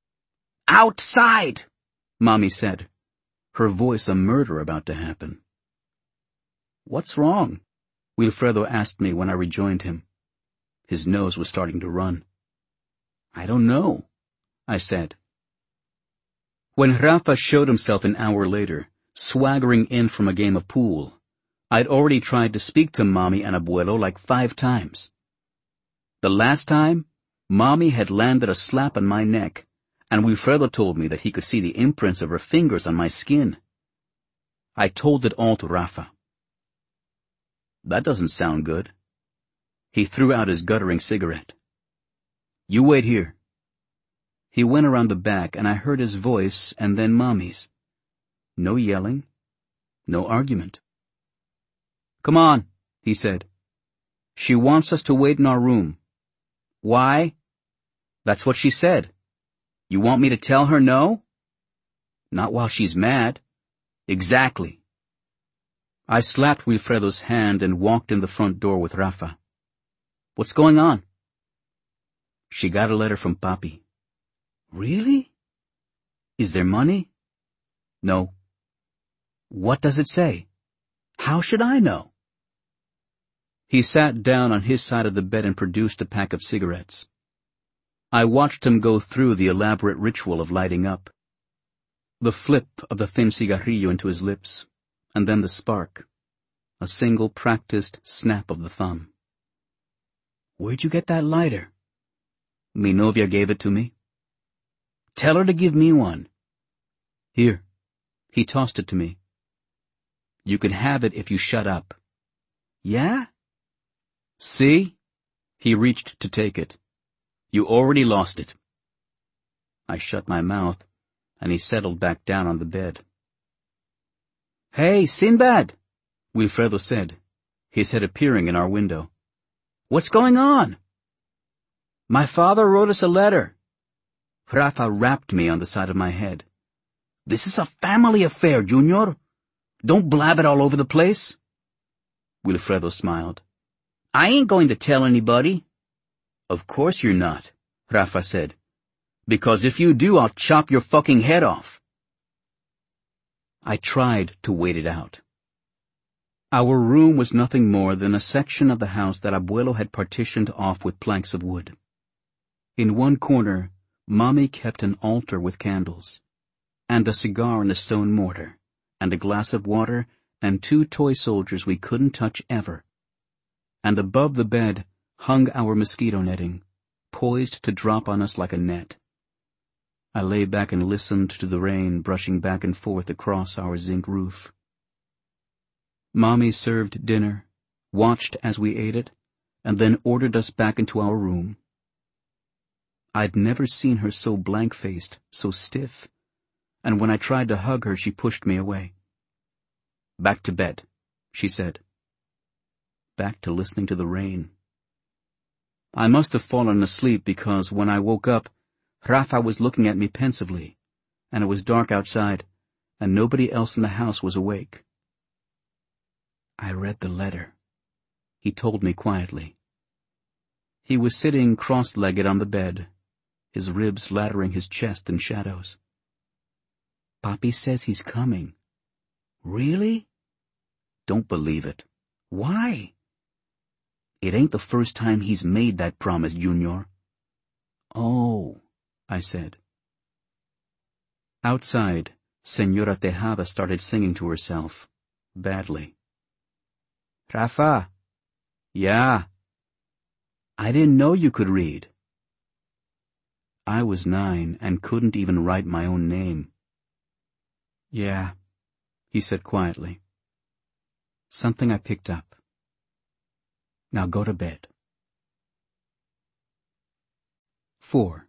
"Outside!" Mommy said, her voice a murder about to happen. "What's wrong?" Wilfredo asked me when I rejoined him. His nose was starting to run. "I don't know," I said. When Rafa showed himself an hour later, swaggering in from a game of pool, I'd already tried to speak to Mommy and Abuelo like 5 times. The last time, Mommy had landed a slap on my neck, and Wilfredo told me that he could see the imprints of her fingers on my skin. I told it all to Rafa. "That doesn't sound good." He threw out his guttering cigarette. "You wait here." He went around the back, and I heard his voice and then Mommy's. No yelling, no argument. "Come on," he said. "She wants us to wait in our room." "Why?" "That's what she said. You want me to tell her no?" "Not while she's mad." "Exactly." I slapped Wilfredo's hand and walked in the front door with Rafa. "What's going on?" "She got a letter from Papi." "Really? Is there money?" "No." "What does it say? How should I know?" He sat down on his side of the bed and produced a pack of cigarettes. I watched him go through the elaborate ritual of lighting up. The flip of the thin cigarrillo into his lips, and then the spark, a single practiced snap of the thumb. "Where'd you get that lighter?" "Mi novia gave it to me." "Tell her to give me one." "Here." He tossed it to me. "You can have it if you shut up." "Yeah?" "See?" He reached to take it. "You already lost it." I shut my mouth, and he settled back down on the bed. "Hey, Sinbad," Wilfredo said, his head appearing in our window. "What's going on?" "My father wrote us a letter." Rafa rapped me on the side of my head. "This is a family affair, Junior. Don't blab it all over the place." Wilfredo smiled. "I ain't going to tell anybody." "Of course you're not," Rafa said. "Because if you do, I'll chop your fucking head off." I tried to wait it out. Our room was nothing more than a section of the house that Abuelo had partitioned off with planks of wood. In one corner, Mommy kept an altar with candles, and a cigar in a stone mortar, and a glass of water, and 2 toy soldiers we couldn't touch ever. And above the bed hung our mosquito netting, poised to drop on us like a net. I lay back and listened to the rain brushing back and forth across our zinc roof. Mommy served dinner, watched as we ate it, and then ordered us back into our room. I'd never seen her so blank-faced, so stiff, and when I tried to hug her, she pushed me away. "Back to bed," she said. Back to listening to the rain. I must have fallen asleep because when I woke up, Rafa was looking at me pensively, and it was dark outside, and nobody else in the house was awake. "I read the letter," he told me quietly. He was sitting cross-legged on the bed, his ribs laddering his chest in shadows. "Papi says he's coming." "Really?" "Don't believe it." "Why?" "It ain't the first time he's made that promise, Junior." "Oh," I said. Outside, Señora Tejada started singing to herself, badly. "Rafa." "Yeah." "I didn't know you could read." I was 9 and couldn't even write my own name. "Yeah," he said quietly. "Something I picked up. Now go to bed." 4.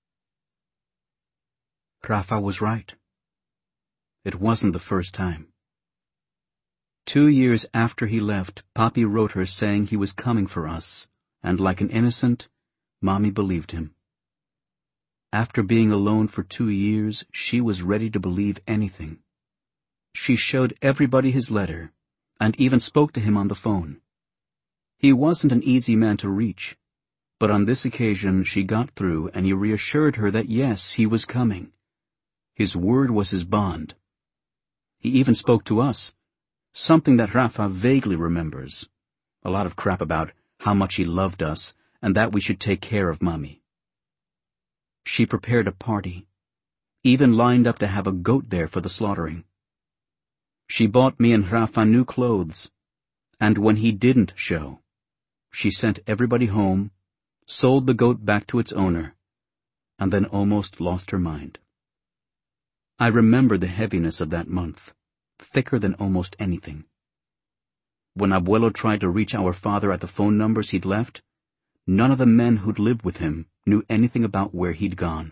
Rafa was right. It wasn't the first time. 2 years after he left, Papi wrote her saying he was coming for us, and like an innocent, Mommy believed him. After being alone for 2 years, she was ready to believe anything. She showed everybody his letter, and even spoke to him on the phone. He wasn't an easy man to reach, but on this occasion she got through, and he reassured her that yes, he was coming. His word was his bond. He even spoke to us, something that Rafa vaguely remembers. A lot of crap about how much he loved us, and that we should take care of Mommy. She prepared a party, even lined up to have a goat there for the slaughtering. She bought me and Rafa new clothes, and when he didn't show, she sent everybody home, sold the goat back to its owner, and then almost lost her mind. I remember the heaviness of that month, thicker than almost anything. When Abuelo tried to reach our father at the phone numbers he'd left, none of the men who'd lived with him knew anything about where he'd gone.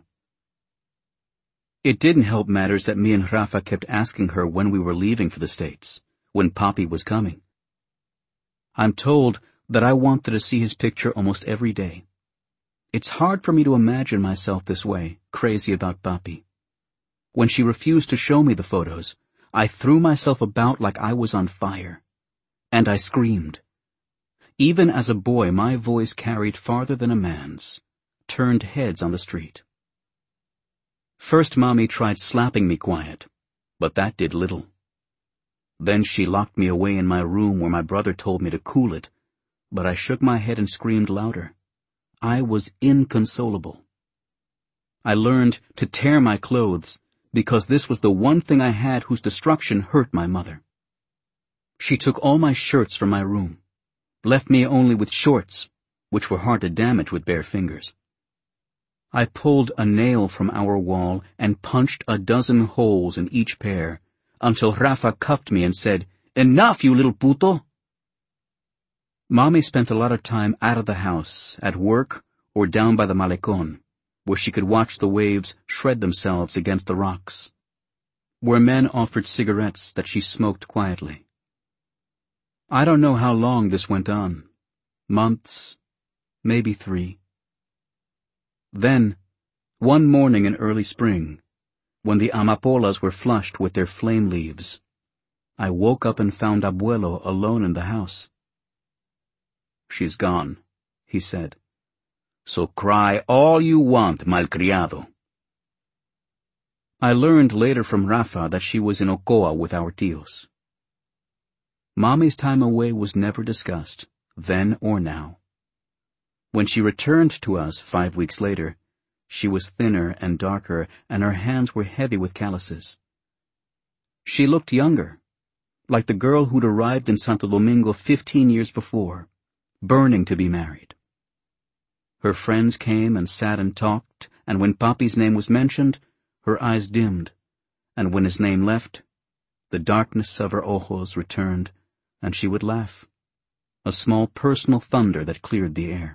It didn't help matters that me and Rafa kept asking her when we were leaving for the States, when Papi was coming. I'm told that I wanted to see his picture almost every day. It's hard for me to imagine myself this way, crazy about Papi. When she refused to show me the photos, I threw myself about like I was on fire. And I screamed. Even as a boy, my voice carried farther than a man's, turned heads on the street. First, Mommy tried slapping me quiet, but that did little. Then she locked me away in my room where my brother told me to cool it, but I shook my head and screamed louder. I was inconsolable. I learned to tear my clothes, because this was the one thing I had whose destruction hurt my mother. She took all my shirts from my room, left me only with shorts, which were hard to damage with bare fingers. I pulled a nail from our wall and punched a dozen holes in each pair, until Rafa cuffed me and said, "Enough, you little puto!" Mommy spent a lot of time out of the house, at work, or down by the Malecón, where she could watch the waves shred themselves against the rocks, where men offered cigarettes that she smoked quietly. I don't know how long this went on. Months, maybe 3. Then, one morning in early spring, when the amapolas were flushed with their flame leaves, I woke up and found Abuelo alone in the house. "She's gone," he said. "So cry all you want, malcriado." I learned later from Rafa that she was in Ocoa with our tios. Mommy's time away was never discussed, then or now. When she returned to us 5 weeks later, she was thinner and darker, and her hands were heavy with calluses. She looked younger, like the girl who'd arrived in Santo Domingo 15 years before, burning to be married. Her friends came and sat and talked, and when Papi's name was mentioned, her eyes dimmed, and when his name left, the darkness of her ojos returned, and she would laugh, a small personal thunder that cleared the air.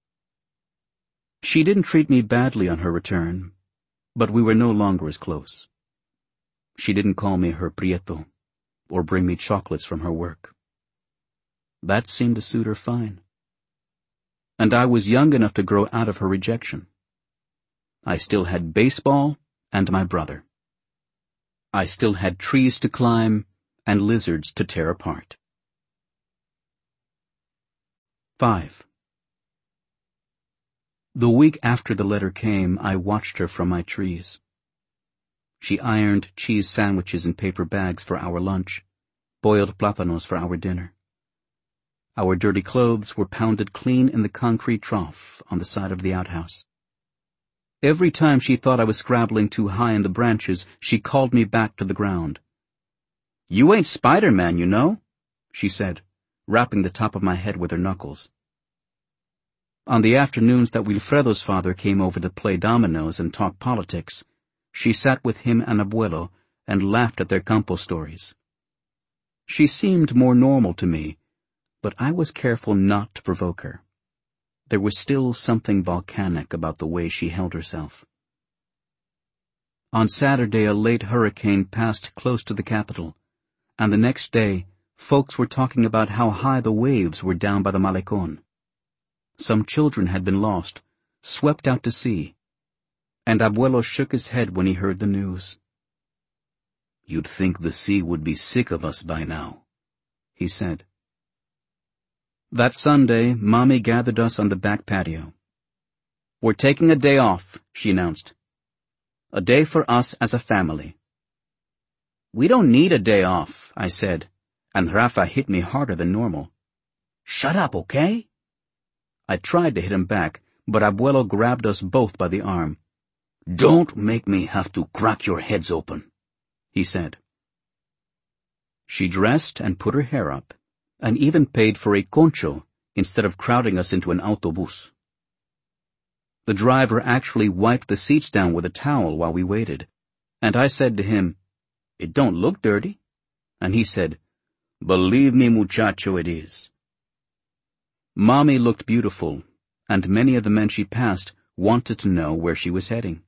She didn't treat me badly on her return, but we were no longer as close. She didn't call me her prieto, or bring me chocolates from her work. That seemed to suit her fine. And I was young enough to grow out of her rejection. I still had baseball and my brother. I still had trees to climb and lizards to tear apart. 5. The week after the letter came, I watched her from my trees. She ironed cheese sandwiches in paper bags for our lunch, boiled plátanos for our dinner. Our dirty clothes were pounded clean in the concrete trough on the side of the outhouse. Every time she thought I was scrabbling too high in the branches, she called me back to the ground. "You ain't Spider-Man, you know," she said, rapping the top of my head with her knuckles. On the afternoons that Wilfredo's father came over to play dominoes and talk politics, she sat with him and Abuelo and laughed at their campo stories. She seemed more normal to me, but I was careful not to provoke her. There was still something volcanic about the way she held herself. On Saturday, a late hurricane passed close to the capital, and the next day, folks were talking about how high the waves were down by the Malecón. Some children had been lost, swept out to sea, and Abuelo shook his head when he heard the news. "You'd think the sea would be sick of us by now," he said. That Sunday, Mommy gathered us on the back patio. "We're taking a day off," she announced. "A day for us as a family." "We don't need a day off," I said, and Rafa hit me harder than normal. "Shut up, okay?" I tried to hit him back, but Abuelo grabbed us both by the arm. "Don't make me have to crack your heads open," he said. She dressed and put her hair up, and even paid for a concho instead of crowding us into an autobús. The driver actually wiped the seats down with a towel while we waited, and I said to him, "It don't look dirty." And he said, "Believe me, muchacho, it is." Mommy looked beautiful, and many of the men she passed wanted to know where she was heading.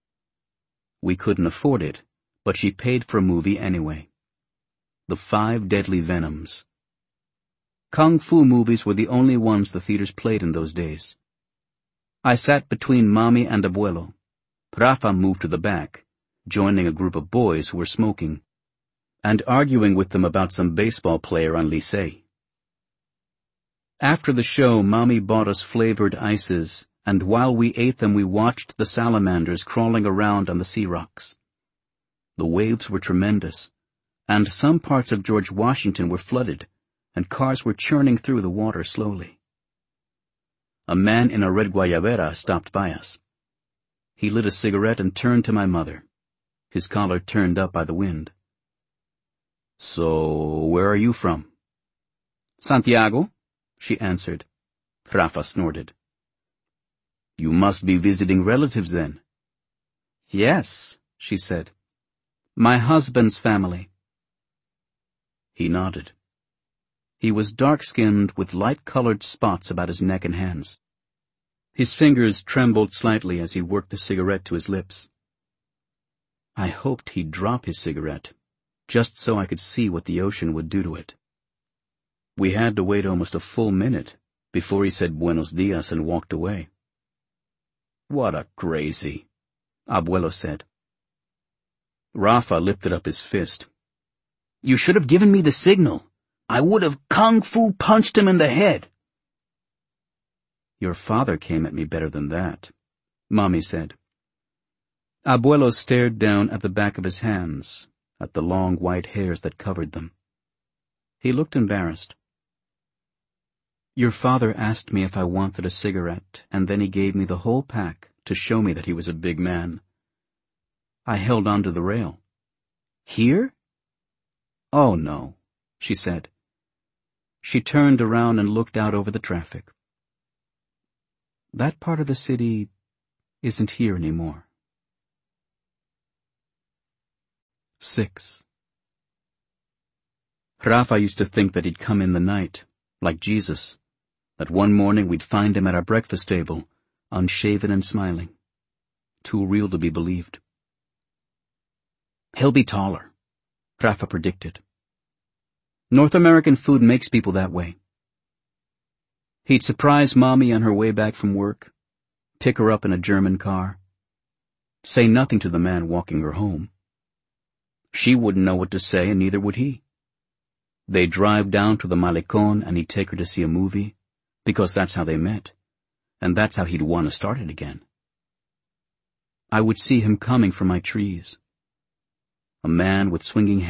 We couldn't afford it, but she paid for a movie anyway. The 5 Deadly Venoms. Kung Fu movies were the only ones the theaters played in those days. I sat between Mommy and Abuelo. Rafa moved to the back, joining a group of boys who were smoking, and arguing with them about some baseball player on Licey. After the show, Mommy bought us flavored ices, and while we ate them we watched the salamanders crawling around on the sea rocks. The waves were tremendous, and some parts of George Washington were flooded, and cars were churning through the water slowly. A man in a red guayabera stopped by us. He lit a cigarette and turned to my mother, his collar turned up by the wind. "So, where are you from?" "Santiago," she answered. Rafa snorted. "You must be visiting relatives then." "Yes," she said. "My husband's family." He nodded. He was dark-skinned with light-colored spots about his neck and hands. His fingers trembled slightly as he worked the cigarette to his lips. I hoped he'd drop his cigarette, just so I could see what the ocean would do to it. We had to wait almost a full minute before he said buenos dias and walked away. "What a crazy," Abuelo said. Rafa lifted up his fist. "You should have given me the signal. I would have kung fu punched him in the head." "Your father came at me better than that," Mommy said. Abuelo stared down at the back of his hands, at the long white hairs that covered them. He looked embarrassed. "Your father asked me if I wanted a cigarette, and then he gave me the whole pack to show me that he was a big man. I held on to the rail." "Here?" "Oh, no," she said. She turned around and looked out over the traffic. "That part of the city isn't here anymore." 6. Rafa used to think that he'd come in the night, like Jesus, that one morning we'd find him at our breakfast table, unshaven and smiling. Too real to be believed. "He'll be taller," Rafa predicted. North American food makes people that way. He'd surprise Mommy on her way back from work, pick her up in a German car, say nothing to the man walking her home. She wouldn't know what to say, and neither would he. They'd drive down to the Malecón and he'd take her to see a movie, because that's how they met, and that's how he'd want to start it again. I would see him coming from my trees. A man with swinging